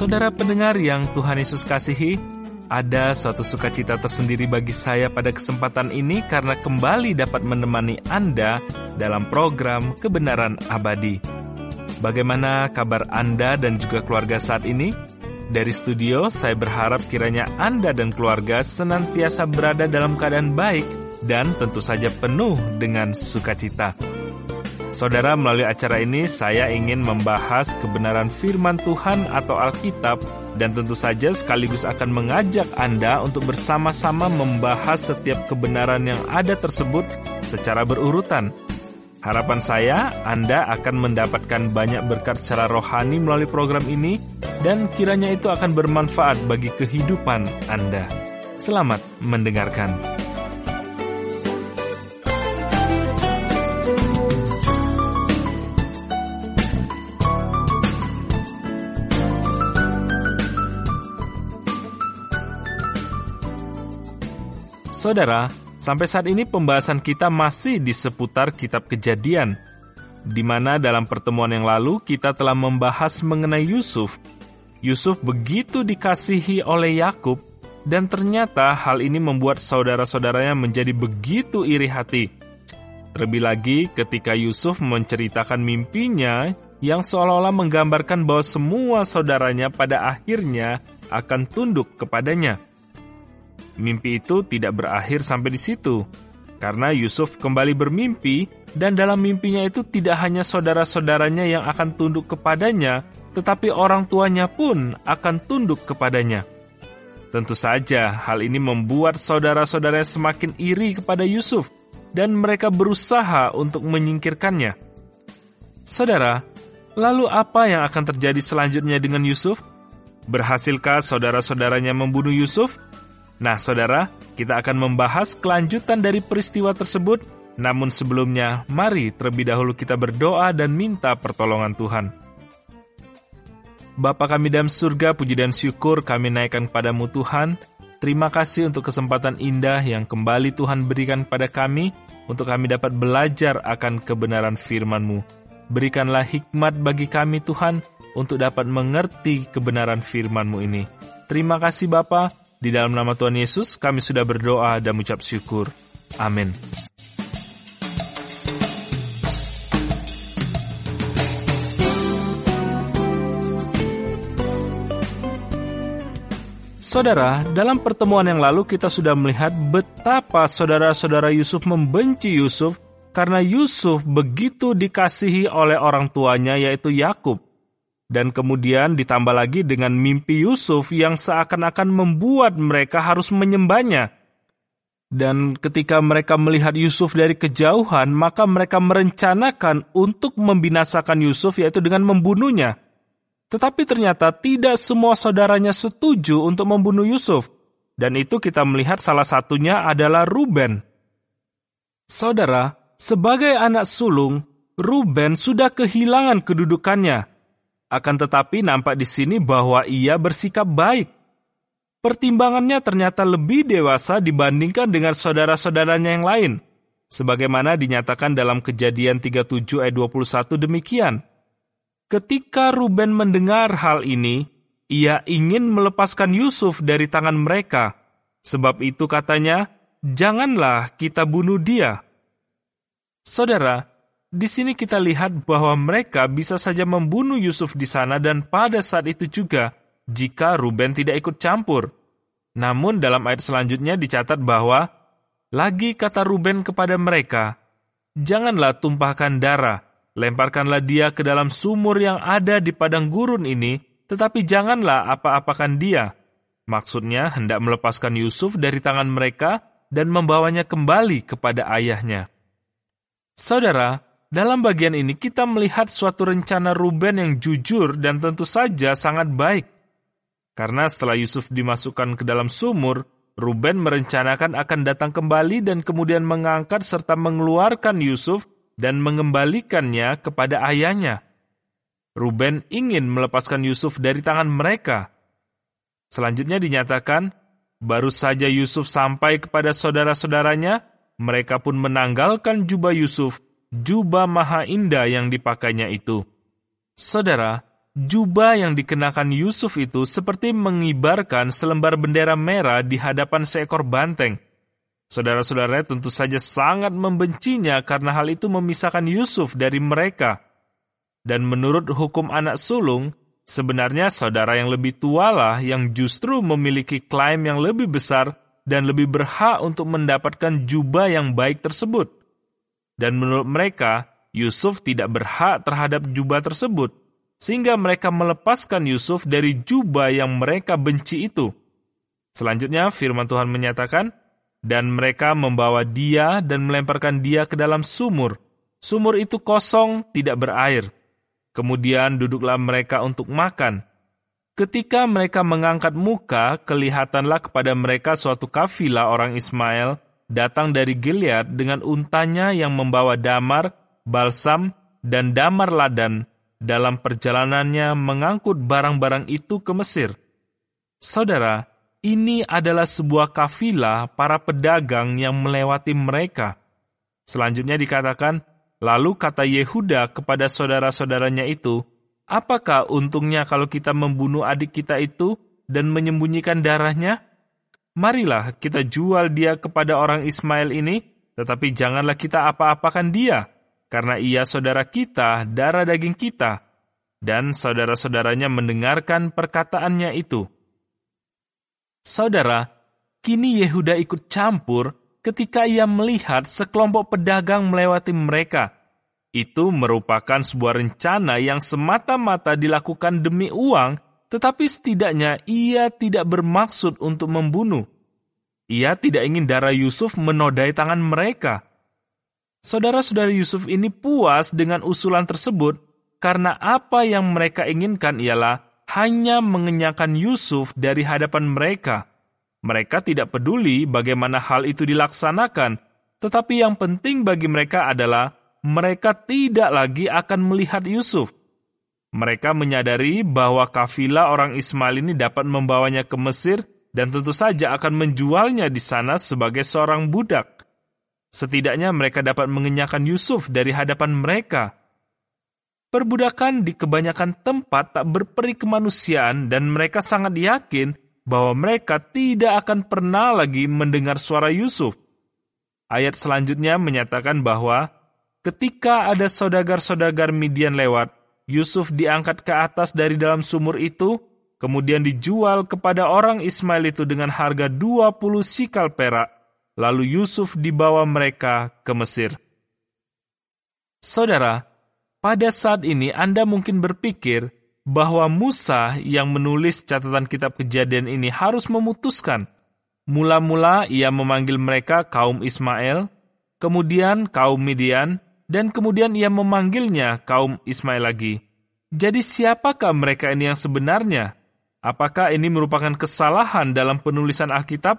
Saudara pendengar yang Tuhan Yesus kasihi, ada suatu sukacita tersendiri bagi saya pada kesempatan ini karena kembali dapat menemani Anda dalam program Kebenaran Abadi. Bagaimana kabar Anda dan juga keluarga saat ini? Dari studio, saya berharap kiranya Anda dan keluarga senantiasa berada dalam keadaan baik dan tentu saja penuh dengan sukacita. Saudara, melalui acara ini saya ingin membahas kebenaran firman Tuhan atau Alkitab dan tentu saja sekaligus akan mengajak Anda untuk bersama-sama membahas setiap kebenaran yang ada tersebut secara berurutan. Harapan saya, Anda akan mendapatkan banyak berkat secara rohani melalui program ini dan kiranya itu akan bermanfaat bagi kehidupan Anda. Selamat mendengarkan. Saudara, sampai saat ini pembahasan kita masih di seputar kitab Kejadian, di mana dalam pertemuan yang lalu kita telah membahas mengenai Yusuf. Yusuf begitu dikasihi oleh Yakub, dan ternyata hal ini membuat saudara-saudaranya menjadi begitu iri hati. Terlebih lagi ketika Yusuf menceritakan mimpinya yang seolah-olah menggambarkan bahwa semua saudaranya pada akhirnya akan tunduk kepadanya. Mimpi itu tidak berakhir sampai di situ, karena Yusuf kembali bermimpi, dan dalam mimpinya itu tidak hanya saudara-saudaranya yang akan tunduk kepadanya, tetapi orang tuanya pun akan tunduk kepadanya. Tentu saja hal ini membuat saudara-saudaranya semakin iri kepada Yusuf, dan mereka berusaha untuk menyingkirkannya. Saudara, lalu apa yang akan terjadi selanjutnya dengan Yusuf? Berhasilkah saudara-saudaranya membunuh Yusuf? Nah, saudara, kita akan membahas kelanjutan dari peristiwa tersebut. Namun sebelumnya, mari terlebih dahulu kita berdoa dan minta pertolongan Tuhan. Bapa kami dalam surga, puji dan syukur kami naikkan kepadamu Tuhan. Terima kasih untuk kesempatan indah yang kembali Tuhan berikan pada kami, untuk kami dapat belajar akan kebenaran firman-Mu. Berikanlah hikmat bagi kami Tuhan, untuk dapat mengerti kebenaran firman-Mu ini. Terima kasih Bapa. Di dalam nama Tuhan Yesus, kami sudah berdoa dan mengucap syukur. Amin. Saudara, dalam pertemuan yang lalu kita sudah melihat betapa saudara-saudara Yusuf membenci Yusuf karena Yusuf begitu dikasihi oleh orang tuanya, yaitu Yakub. Dan kemudian ditambah lagi dengan mimpi Yusuf yang seakan-akan membuat mereka harus menyembahnya. Dan ketika mereka melihat Yusuf dari kejauhan, maka mereka merencanakan untuk membinasakan Yusuf, yaitu dengan membunuhnya. Tetapi ternyata tidak semua saudaranya setuju untuk membunuh Yusuf. Dan itu kita melihat salah satunya adalah Ruben. Saudara, sebagai anak sulung, Ruben sudah kehilangan kedudukannya. Akan tetapi nampak di sini bahwa ia bersikap baik. Pertimbangannya ternyata lebih dewasa dibandingkan dengan saudara-saudaranya yang lain. Sebagaimana dinyatakan dalam Kejadian 37 ayat 21 demikian. Ketika Ruben mendengar hal ini, ia ingin melepaskan Yusuf dari tangan mereka. Sebab itu katanya, janganlah kita bunuh dia. Saudara, di sini kita lihat bahwa mereka bisa saja membunuh Yusuf di sana dan pada saat itu juga jika Ruben tidak ikut campur. Namun dalam ayat selanjutnya dicatat bahwa, lagi kata Ruben kepada mereka, janganlah tumpahkan darah, lemparkanlah dia ke dalam sumur yang ada di padang gurun ini, tetapi janganlah apa-apakan dia. Maksudnya hendak melepaskan Yusuf dari tangan mereka dan membawanya kembali kepada ayahnya. Saudara, dalam bagian ini kita melihat suatu rencana Ruben yang jujur dan tentu saja sangat baik. Karena setelah Yusuf dimasukkan ke dalam sumur, Ruben merencanakan akan datang kembali dan kemudian mengangkat serta mengeluarkan Yusuf dan mengembalikannya kepada ayahnya. Ruben ingin melepaskan Yusuf dari tangan mereka. Selanjutnya dinyatakan, baru saja Yusuf sampai kepada saudara-saudaranya, mereka pun menanggalkan jubah Yusuf, jubah maha indah yang dipakainya itu. Saudara, jubah yang dikenakan Yusuf itu seperti mengibarkan selembar bendera merah di hadapan seekor banteng. Saudara-saudaranya tentu saja sangat membencinya karena hal itu memisahkan Yusuf dari mereka. Dan menurut hukum anak sulung, sebenarnya saudara yang lebih tualah yang justru memiliki klaim yang lebih besar dan lebih berhak untuk mendapatkan jubah yang baik tersebut. Dan menurut mereka, Yusuf tidak berhak terhadap jubah tersebut, sehingga mereka melepaskan Yusuf dari jubah yang mereka benci itu. Selanjutnya firman Tuhan menyatakan, dan mereka membawa dia dan melemparkan dia ke dalam sumur. Sumur itu kosong, tidak berair. Kemudian duduklah mereka untuk makan. Ketika mereka mengangkat muka, kelihatanlah kepada mereka suatu kafilah orang Ismail datang dari Gilead dengan untanya yang membawa damar, balsam, dan damar ladan dalam perjalanannya mengangkut barang-barang itu ke Mesir. Saudara, ini adalah sebuah kafilah para pedagang yang melewati mereka. Selanjutnya dikatakan, lalu kata Yehuda kepada saudara-saudaranya itu, apakah untungnya kalau kita membunuh adik kita itu dan menyembunyikan darahnya? Marilah kita jual dia kepada orang Ismail ini, tetapi janganlah kita apa-apakan dia, karena ia saudara kita, darah daging kita. Dan saudara-saudaranya mendengarkan perkataannya itu. Saudara, kini Yehuda ikut campur ketika ia melihat sekelompok pedagang melewati mereka. Itu merupakan sebuah rencana yang semata-mata dilakukan demi uang, tetapi setidaknya ia tidak bermaksud untuk membunuh. Ia tidak ingin darah Yusuf menodai tangan mereka. Saudara-saudara Yusuf ini puas dengan usulan tersebut karena apa yang mereka inginkan ialah hanya mengenyangkan Yusuf dari hadapan mereka. Mereka tidak peduli bagaimana hal itu dilaksanakan, tetapi yang penting bagi mereka adalah mereka tidak lagi akan melihat Yusuf. Mereka menyadari bahwa kafilah orang Ismail ini dapat membawanya ke Mesir dan tentu saja akan menjualnya di sana sebagai seorang budak. Setidaknya mereka dapat mengenyangkan Yusuf dari hadapan mereka. Perbudakan di kebanyakan tempat tak berperi kemanusiaan dan mereka sangat yakin bahwa mereka tidak akan pernah lagi mendengar suara Yusuf. Ayat selanjutnya menyatakan bahwa ketika ada saudagar-saudagar Midian lewat, Yusuf diangkat ke atas dari dalam sumur itu, kemudian dijual kepada orang Ismail itu dengan harga 20 sikal perak, lalu Yusuf dibawa mereka ke Mesir. Saudara, pada saat ini Anda mungkin berpikir bahwa Musa yang menulis catatan kitab Kejadian ini harus memutuskan. Mula-mula ia memanggil mereka kaum Ismail, kemudian kaum Midian, dan kemudian ia memanggilnya kaum Ismail lagi. Jadi siapakah mereka ini yang sebenarnya? Apakah ini merupakan kesalahan dalam penulisan Alkitab?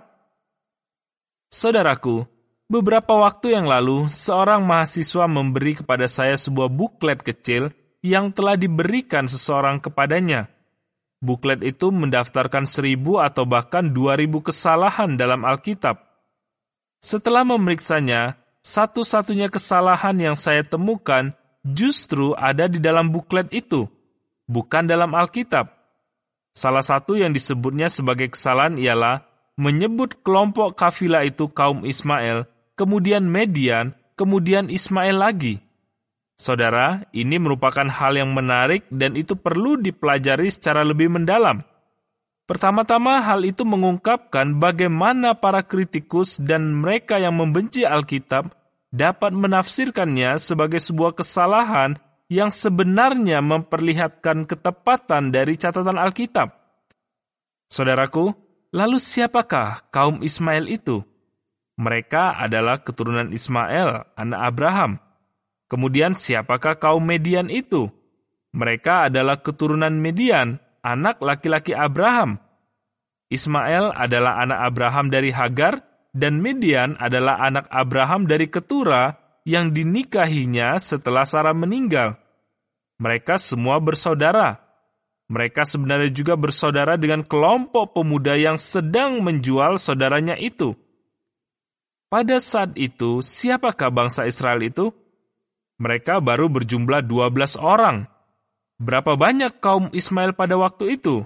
Saudaraku, beberapa waktu yang lalu, seorang mahasiswa memberi kepada saya sebuah buklet kecil yang telah diberikan seseorang kepadanya. Buklet itu mendaftarkan 1.000 atau bahkan 2.000 kesalahan dalam Alkitab. Setelah memeriksanya, satu-satunya kesalahan yang saya temukan justru ada di dalam buklet itu, bukan dalam Alkitab. Salah satu yang disebutnya sebagai kesalahan ialah menyebut kelompok kafilah itu kaum Ismail, kemudian Midian, kemudian Ismail lagi. Saudara, ini merupakan hal yang menarik dan itu perlu dipelajari secara lebih mendalam. Pertama-tama hal itu mengungkapkan bagaimana para kritikus dan mereka yang membenci Alkitab dapat menafsirkannya sebagai sebuah kesalahan yang sebenarnya memperlihatkan ketepatan dari catatan Alkitab. Saudaraku, lalu siapakah kaum Ismail itu? Mereka adalah keturunan Ismail, anak Abraham. Kemudian siapakah kaum Midian itu? Mereka adalah keturunan Midian, anak laki-laki Abraham. Ismail adalah anak Abraham dari Hagar, dan Midian adalah anak Abraham dari Ketura yang dinikahinya setelah Sarah meninggal. Mereka semua bersaudara. Mereka sebenarnya juga bersaudara dengan kelompok pemuda yang sedang menjual saudaranya itu. Pada saat itu, siapakah bangsa Israel itu? Mereka baru berjumlah 12 orang. Berapa banyak kaum Ismail pada waktu itu?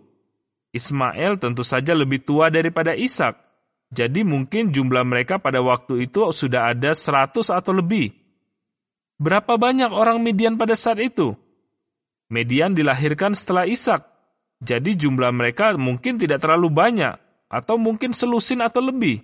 Ismail tentu saja lebih tua daripada Ishak. Jadi mungkin jumlah mereka pada waktu itu sudah ada 100 atau lebih. Berapa banyak orang Midian pada saat itu? Midian dilahirkan setelah Ishak. Jadi jumlah mereka mungkin tidak terlalu banyak, atau mungkin selusin atau lebih.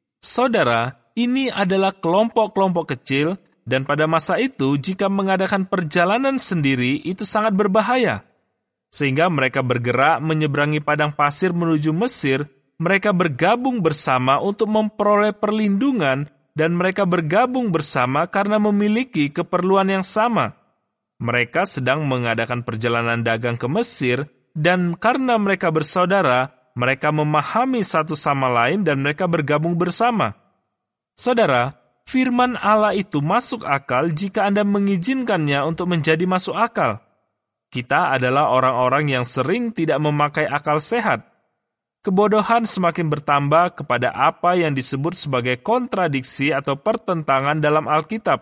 Saudara, ini adalah kelompok-kelompok kecil, dan pada masa itu jika mengadakan perjalanan sendiri itu sangat berbahaya. Sehingga mereka bergerak menyeberangi padang pasir menuju Mesir, mereka bergabung bersama untuk memperoleh perlindungan, dan mereka bergabung bersama karena memiliki keperluan yang sama. Mereka sedang mengadakan perjalanan dagang ke Mesir, dan karena mereka bersaudara, mereka memahami satu sama lain dan mereka bergabung bersama. Saudara, firman Allah itu masuk akal jika Anda mengizinkannya untuk menjadi masuk akal. Kita adalah orang-orang yang sering tidak memakai akal sehat. Kebodohan semakin bertambah kepada apa yang disebut sebagai kontradiksi atau pertentangan dalam Alkitab.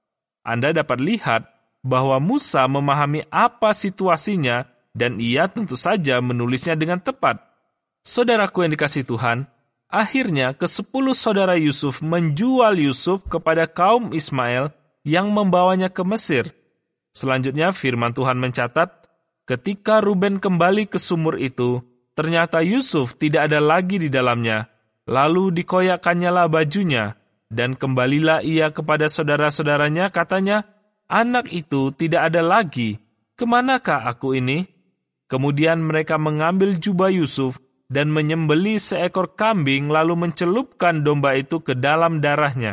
Anda dapat lihat bahwa Musa memahami apa situasinya dan ia tentu saja menulisnya dengan tepat. Saudaraku yang dikasihi Tuhan, akhirnya ke-10 saudara Yusuf menjual Yusuf kepada kaum Ismail yang membawanya ke Mesir. Selanjutnya firman Tuhan mencatat, ketika Ruben kembali ke sumur itu, ternyata Yusuf tidak ada lagi di dalamnya. Lalu dikoyakkannya bajunya, dan kembalilah ia kepada saudara-saudaranya, katanya, anak itu tidak ada lagi, kemanakah aku ini? Kemudian mereka mengambil jubah Yusuf dan menyembelih seekor kambing lalu mencelupkan domba itu ke dalam darahnya.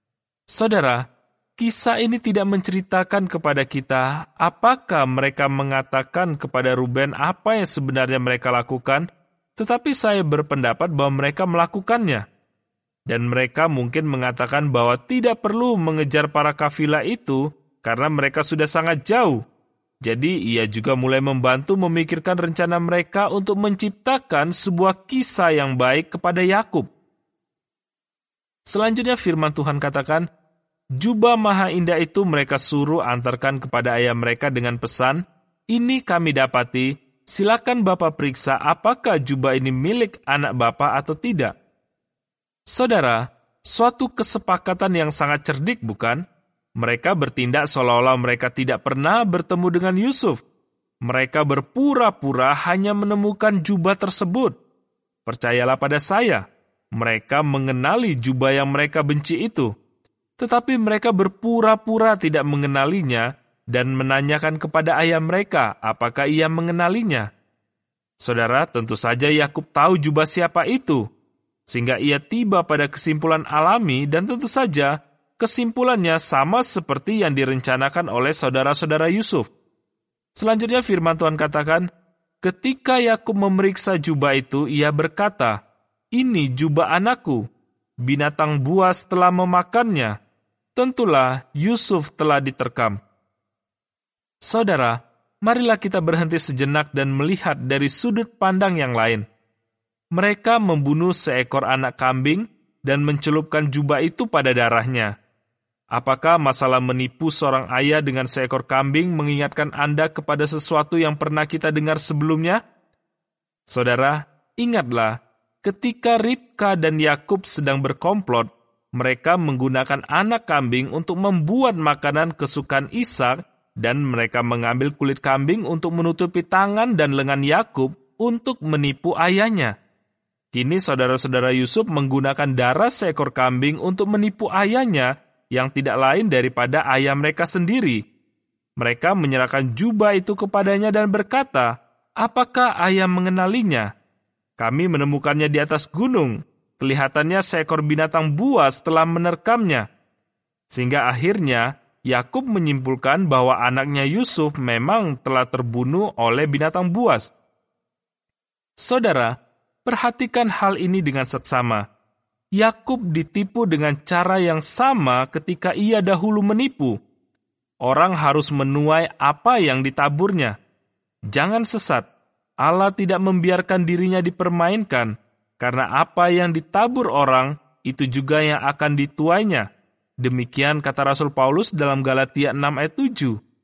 Saudara, kisah ini tidak menceritakan kepada kita apakah mereka mengatakan kepada Ruben apa yang sebenarnya mereka lakukan, tetapi saya berpendapat bahwa mereka melakukannya. Dan mereka mungkin mengatakan bahwa tidak perlu mengejar para kafilah itu karena mereka sudah sangat jauh. Jadi ia juga mulai membantu memikirkan rencana mereka untuk menciptakan sebuah kisah yang baik kepada Yakub. Selanjutnya firman Tuhan katakan, jubah maha indah itu mereka suruh antarkan kepada ayah mereka dengan pesan, ini kami dapati, silakan Bapak periksa apakah jubah ini milik anak Bapak atau tidak. Saudara, suatu kesepakatan yang sangat cerdik bukan? Mereka bertindak seolah-olah mereka tidak pernah bertemu dengan Yusuf. Mereka berpura-pura hanya menemukan jubah tersebut. Percayalah pada saya, mereka mengenali jubah yang mereka benci itu. Tetapi mereka berpura-pura tidak mengenalinya dan menanyakan kepada ayah mereka apakah ia mengenalinya. Saudara, tentu saja Yakub tahu jubah siapa itu, sehingga ia tiba pada kesimpulan alami dan tentu saja kesimpulannya sama seperti yang direncanakan oleh saudara-saudara Yusuf. Selanjutnya firman Tuhan katakan, ketika Yakub memeriksa jubah itu, ia berkata, ini jubah anakku, binatang buas telah memakannya. Tentulah Yusuf telah diterkam. Saudara, marilah kita berhenti sejenak dan melihat dari sudut pandang yang lain. Mereka membunuh seekor anak kambing dan mencelupkan jubah itu pada darahnya. Apakah masalah menipu seorang ayah dengan seekor kambing mengingatkan Anda kepada sesuatu yang pernah kita dengar sebelumnya? Saudara, ingatlah, ketika Ribka dan Yakub sedang berkomplot, mereka menggunakan anak kambing untuk membuat makanan kesukaan Ishak, dan mereka mengambil kulit kambing untuk menutupi tangan dan lengan Yakub untuk menipu ayahnya. Kini saudara-saudara Yusuf menggunakan darah seekor kambing untuk menipu ayahnya, yang tidak lain daripada ayah mereka sendiri. Mereka menyerahkan jubah itu kepadanya dan berkata, apakah ayah mengenalinya? Kami menemukannya di atas gunung. Kelihatannya seekor binatang buas telah menerkamnya. Sehingga akhirnya Yakub menyimpulkan bahwa anaknya Yusuf memang telah terbunuh oleh binatang buas. Saudara, perhatikan hal ini dengan seksama. Yakub ditipu dengan cara yang sama ketika ia dahulu menipu. Orang harus menuai apa yang ditaburnya. Jangan sesat, Allah tidak membiarkan dirinya dipermainkan, karena apa yang ditabur orang, itu juga yang akan dituainya. Demikian kata Rasul Paulus dalam Galatia 6 ayat 7.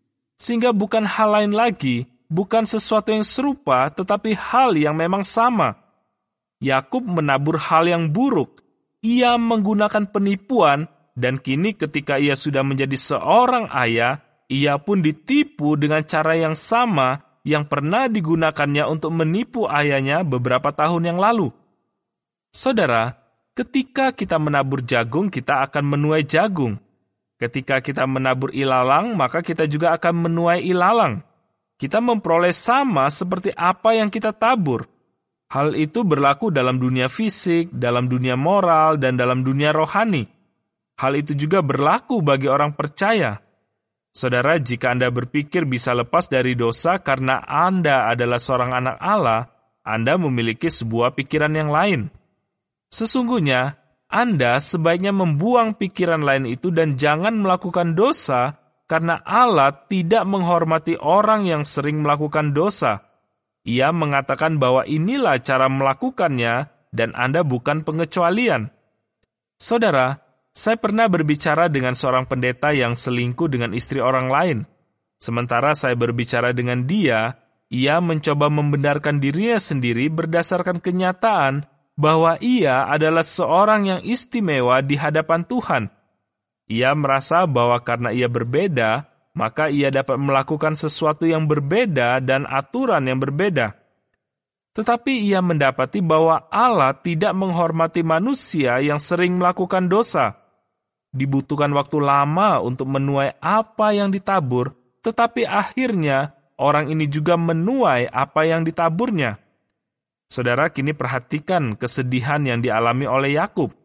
Sehingga bukan hal lain lagi, bukan sesuatu yang serupa, tetapi hal yang memang sama. Yakub menabur hal yang buruk. Ia menggunakan penipuan, dan kini ketika ia sudah menjadi seorang ayah, ia pun ditipu dengan cara yang sama yang pernah digunakannya untuk menipu ayahnya beberapa tahun yang lalu. Saudara, ketika kita menabur jagung, kita akan menuai jagung. Ketika kita menabur ilalang, maka kita juga akan menuai ilalang. Kita memperoleh sama seperti apa yang kita tabur. Hal itu berlaku dalam dunia fisik, dalam dunia moral, dan dalam dunia rohani. Hal itu juga berlaku bagi orang percaya. Saudara, jika Anda berpikir bisa lepas dari dosa karena Anda adalah seorang anak Allah, Anda memiliki sebuah pikiran yang lain. Sesungguhnya, Anda sebaiknya membuang pikiran lain itu dan jangan melakukan dosa karena Allah tidak menghormati orang yang sering melakukan dosa. Ia mengatakan bahwa inilah cara melakukannya dan Anda bukan pengecualian. Saudara, saya pernah berbicara dengan seorang pendeta yang selingkuh dengan istri orang lain. Sementara saya berbicara dengan dia, ia mencoba membenarkan dirinya sendiri berdasarkan kenyataan bahwa ia adalah seorang yang istimewa di hadapan Tuhan. Ia merasa bahwa karena ia berbeda, maka ia dapat melakukan sesuatu yang berbeda dan aturan yang berbeda. Tetapi ia mendapati bahwa Allah tidak menghormati manusia yang sering melakukan dosa. Dibutuhkan waktu lama untuk menuai apa yang ditabur, tetapi akhirnya orang ini juga menuai apa yang ditaburnya. Saudara, kini perhatikan kesedihan yang dialami oleh Yakub.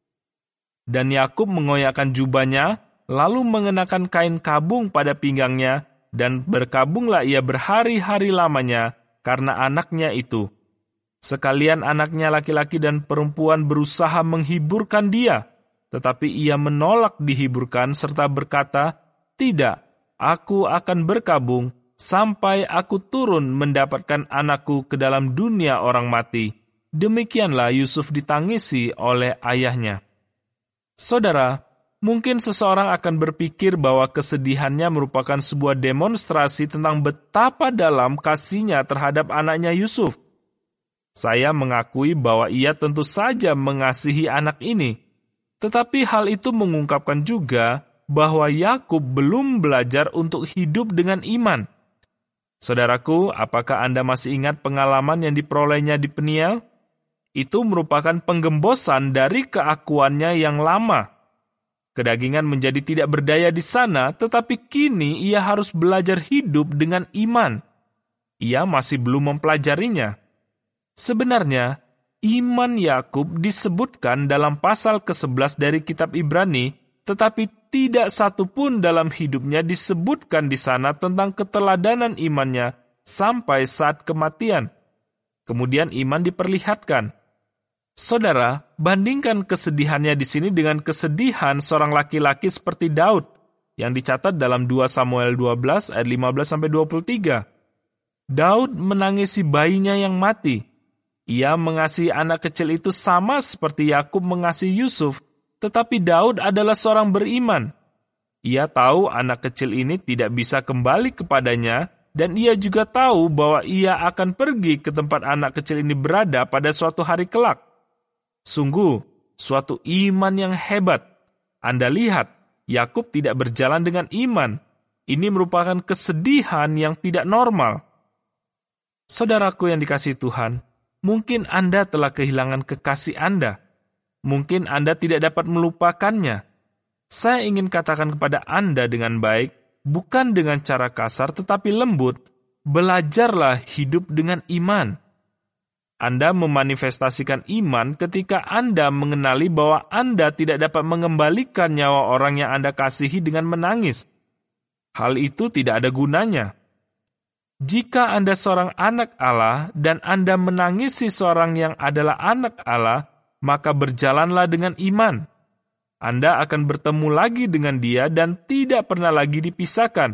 Dan Yakub mengoyakkan jubahnya, lalu mengenakan kain kabung pada pinggangnya, dan berkabunglah ia berhari-hari lamanya karena anaknya itu. Sekalian anaknya laki-laki dan perempuan berusaha menghiburkan dia, tetapi ia menolak dihiburkan serta berkata, "Tidak, aku akan berkabung sampai aku turun mendapatkan anakku ke dalam dunia orang mati." Demikianlah Yusuf ditangisi oleh ayahnya. Saudara, mungkin seseorang akan berpikir bahwa kesedihannya merupakan sebuah demonstrasi tentang betapa dalam kasihnya terhadap anaknya Yusuf. Saya mengakui bahwa ia tentu saja mengasihi anak ini. Tetapi hal itu mengungkapkan juga bahwa Yakub belum belajar untuk hidup dengan iman. Saudaraku, apakah Anda masih ingat pengalaman yang diperolehnya di Peniel? Itu merupakan penggembosan dari keakuannya yang lama. Kedagingan menjadi tidak berdaya di sana, tetapi kini ia harus belajar hidup dengan iman. Ia masih belum mempelajarinya. Sebenarnya, iman Yakub disebutkan dalam pasal ke-11 dari kitab Ibrani, tetapi tidak satu pun dalam hidupnya disebutkan di sana tentang keteladanan imannya sampai saat kematian. Kemudian iman diperlihatkan. Saudara, bandingkan kesedihannya di sini dengan kesedihan seorang laki-laki seperti Daud yang dicatat dalam 2 Samuel 12 ayat 15-23. Daud menangisi bayinya yang mati. Ia mengasihi anak kecil itu sama seperti Yakub mengasihi Yusuf, tetapi Daud adalah seorang beriman. Ia tahu anak kecil ini tidak bisa kembali kepadanya, dan ia juga tahu bahwa ia akan pergi ke tempat anak kecil ini berada pada suatu hari kelak. Sungguh, suatu iman yang hebat. Anda lihat, Yakub tidak berjalan dengan iman. Ini merupakan kesedihan yang tidak normal. Saudaraku yang dikasihi Tuhan, mungkin Anda telah kehilangan kekasih Anda. Mungkin Anda tidak dapat melupakannya. Saya ingin katakan kepada Anda dengan baik, bukan dengan cara kasar tetapi lembut, belajarlah hidup dengan iman. Anda memanifestasikan iman ketika Anda mengenali bahwa Anda tidak dapat mengembalikan nyawa orang yang Anda kasihi dengan menangis. Hal itu tidak ada gunanya. Jika Anda seorang anak Allah dan Anda menangisi seorang yang adalah anak Allah, maka berjalanlah dengan iman. Anda akan bertemu lagi dengan dia dan tidak pernah lagi dipisahkan.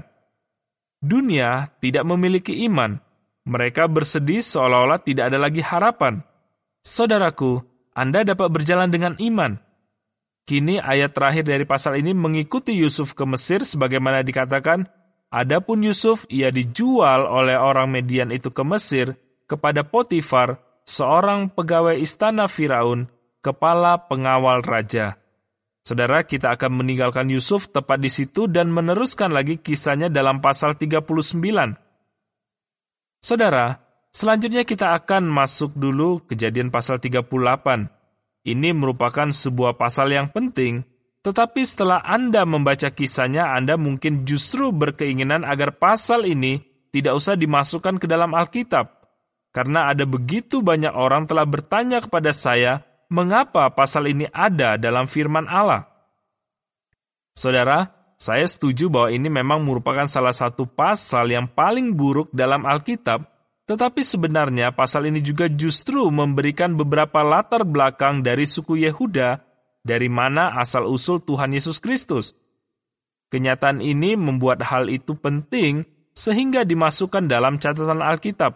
Dunia tidak memiliki iman. Mereka bersedih seolah-olah tidak ada lagi harapan. Saudaraku, Anda dapat berjalan dengan iman. Kini ayat terakhir dari pasal ini mengikuti Yusuf ke Mesir sebagaimana dikatakan, Adapun Yusuf, ia dijual oleh orang Median itu ke Mesir kepada Potifar, seorang pegawai istana Firaun, kepala pengawal raja. Saudara, kita akan meninggalkan Yusuf tepat di situ dan meneruskan lagi kisahnya dalam pasal 39. Saudara, selanjutnya kita akan masuk dulu Kejadian pasal 38. Ini merupakan sebuah pasal yang penting, tetapi setelah Anda membaca kisahnya, Anda mungkin justru berkeinginan agar pasal ini tidak usah dimasukkan ke dalam Alkitab. Karena ada begitu banyak orang telah bertanya kepada saya, mengapa pasal ini ada dalam firman Allah? Saudara, saya setuju bahwa ini memang merupakan salah satu pasal yang paling buruk dalam Alkitab, tetapi sebenarnya pasal ini juga justru memberikan beberapa latar belakang dari suku Yehuda, dari mana asal-usul Tuhan Yesus Kristus. Kenyataan ini membuat hal itu penting sehingga dimasukkan dalam catatan Alkitab.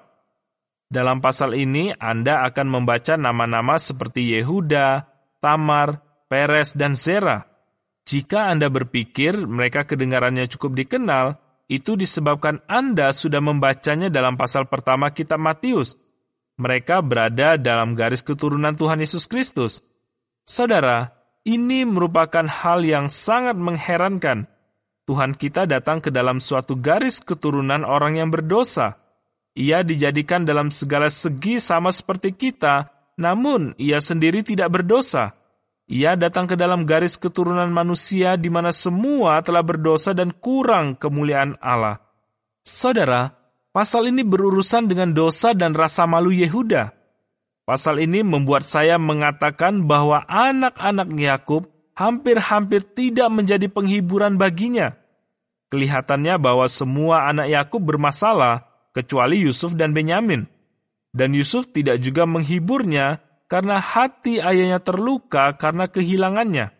Dalam pasal ini, Anda akan membaca nama-nama seperti Yehuda, Tamar, Peres, dan Zerah. Jika Anda berpikir mereka kedengarannya cukup dikenal, itu disebabkan Anda sudah membacanya dalam pasal pertama kitab Matius. Mereka berada dalam garis keturunan Tuhan Yesus Kristus. Saudara, ini merupakan hal yang sangat mengherankan. Tuhan kita datang ke dalam suatu garis keturunan orang yang berdosa. Ia dijadikan dalam segala segi sama seperti kita, namun ia sendiri tidak berdosa. Ia datang ke dalam garis keturunan manusia di mana semua telah berdosa dan kurang kemuliaan Allah. Saudara, pasal ini berurusan dengan dosa dan rasa malu Yehuda. Pasal ini membuat saya mengatakan bahwa anak-anak Yakub hampir-hampir tidak menjadi penghiburan baginya. Kelihatannya bahwa semua anak Yakub bermasalah, kecuali Yusuf dan Benyamin. Dan Yusuf tidak juga menghiburnya, karena hati ayahnya terluka karena kehilangannya.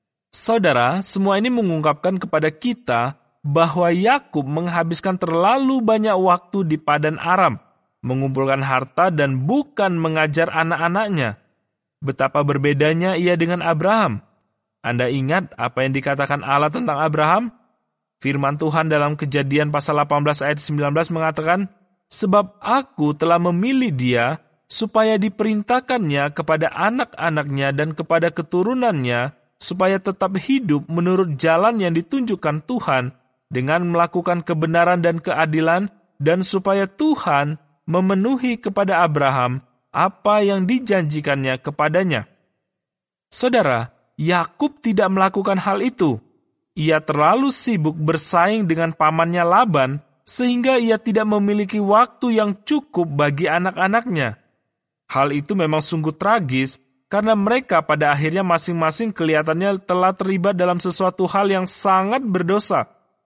Saudara, semua ini mengungkapkan kepada kita bahwa Yakub menghabiskan terlalu banyak waktu di Padan Aram, mengumpulkan harta dan bukan mengajar anak-anaknya. Betapa berbedanya ia dengan Abraham. Anda ingat apa yang dikatakan Allah tentang Abraham? Firman Tuhan dalam Kejadian pasal 18 ayat 19 mengatakan, "Sebab aku telah memilih dia, supaya diperintahkannya kepada anak-anaknya dan kepada keturunannya, supaya tetap hidup menurut jalan yang ditunjukkan Tuhan, dengan melakukan kebenaran dan keadilan, dan supaya Tuhan memenuhi kepada Abraham apa yang dijanjikannya kepadanya." Saudara, Yakub tidak melakukan hal itu. Ia terlalu sibuk bersaing dengan pamannya Laban, sehingga ia tidak memiliki waktu yang cukup bagi anak-anaknya. Hal itu memang sungguh tragis, karena mereka pada akhirnya masing-masing kelihatannya telah terlibat dalam sesuatu hal yang sangat berdosa.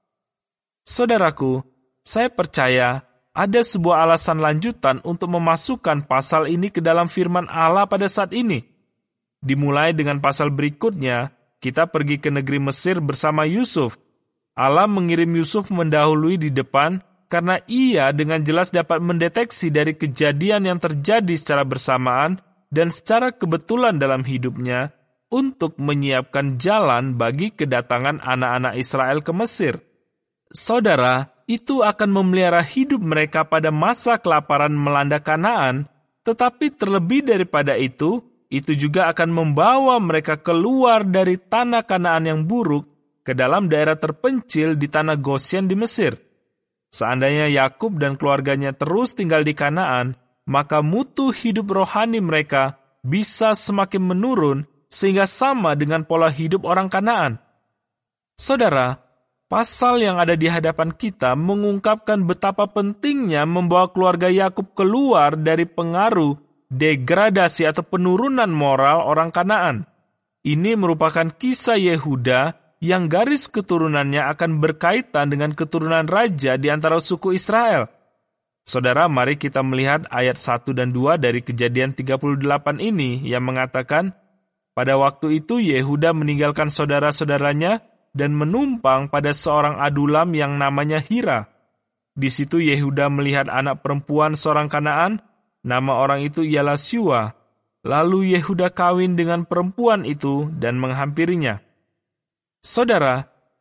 Saudaraku, saya percaya ada sebuah alasan lanjutan untuk memasukkan pasal ini ke dalam firman Allah pada saat ini. Dimulai dengan pasal berikutnya, kita pergi ke negeri Mesir bersama Yusuf. Allah mengirim Yusuf mendahului di depan, karena ia dengan jelas dapat mendeteksi dari kejadian yang terjadi secara bersamaan dan secara kebetulan dalam hidupnya untuk menyiapkan jalan bagi kedatangan anak-anak Israel ke Mesir. Saudara, itu akan memelihara hidup mereka pada masa kelaparan melanda Kanaan, tetapi terlebih daripada itu juga akan membawa mereka keluar dari tanah Kanaan yang buruk ke dalam daerah terpencil di tanah Goshen di Mesir. Seandainya Yakub dan keluarganya terus tinggal di Kanaan, maka mutu hidup rohani mereka bisa semakin menurun sehingga sama dengan pola hidup orang Kanaan. Saudara, pasal yang ada di hadapan kita mengungkapkan betapa pentingnya membawa keluarga Yakub keluar dari pengaruh degradasi atau penurunan moral orang Kanaan. Ini merupakan kisah Yehuda yang garis keturunannya akan berkaitan dengan keturunan raja di antara suku Israel. Saudara, mari kita melihat ayat 1 dan 2 dari Kejadian 38 ini yang mengatakan, "Pada waktu itu Yehuda meninggalkan saudara-saudaranya dan menumpang pada seorang adulam yang namanya Hira. Di situ Yehuda melihat anak perempuan seorang Kanaan, nama orang itu ialah Syua. Lalu Yehuda kawin dengan perempuan itu dan menghampirinya." Saudara,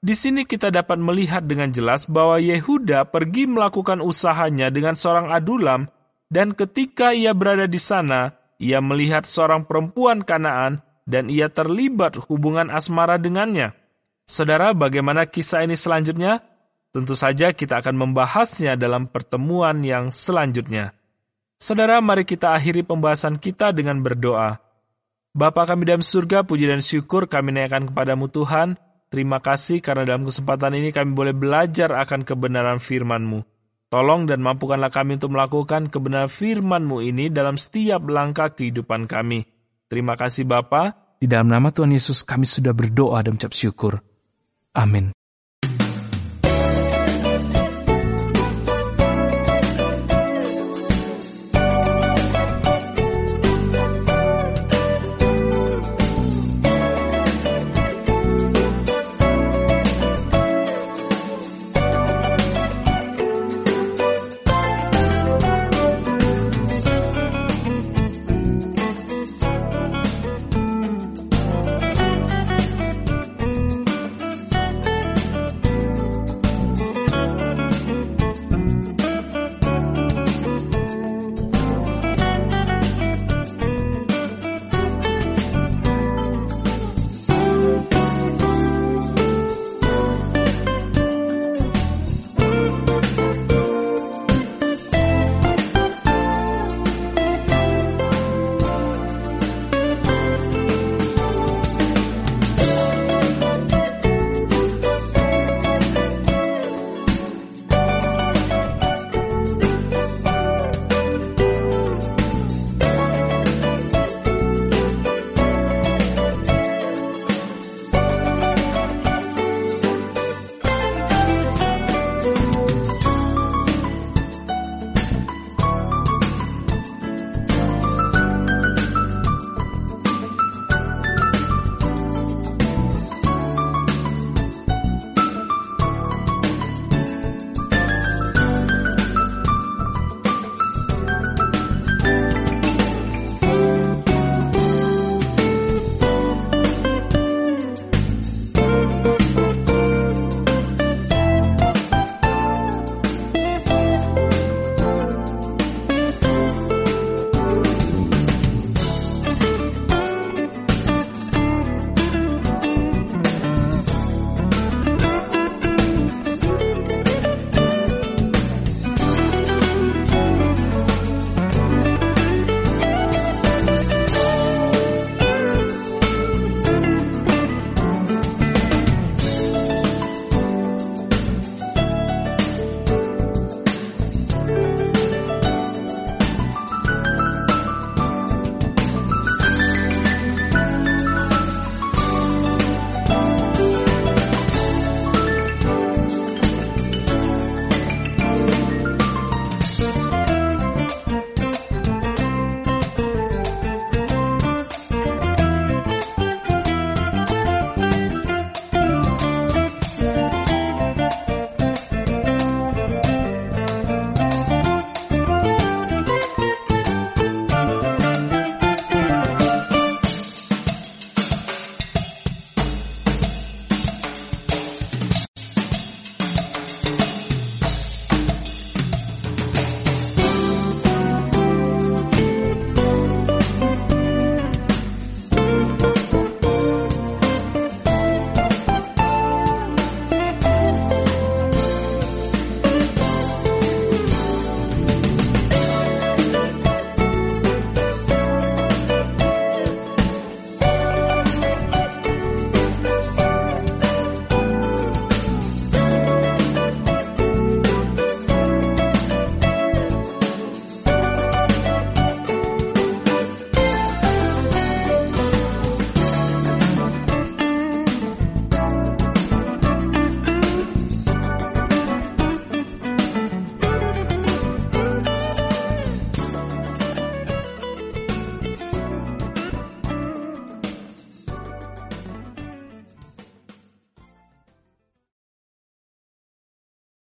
Di sini kita dapat melihat dengan jelas bahwa Yehuda pergi melakukan usahanya dengan seorang adulam, dan ketika ia berada di sana, ia melihat seorang perempuan Kanaan dan ia terlibat hubungan asmara dengannya. Saudara, bagaimana kisah ini selanjutnya? Tentu saja kita akan membahasnya dalam pertemuan yang selanjutnya. Saudara, mari kita akhiri pembahasan kita dengan berdoa. Bapa kami dalam surga, puji dan syukur kami naikkan kepadamu Tuhan. Terima kasih karena dalam kesempatan ini kami boleh belajar akan kebenaran firman-Mu. Tolong dan mampukanlah kami untuk melakukan kebenaran firman-Mu ini dalam setiap langkah kehidupan kami. Terima kasih Bapa. Di dalam nama Tuhan Yesus kami sudah berdoa dan mengucap syukur. Amin.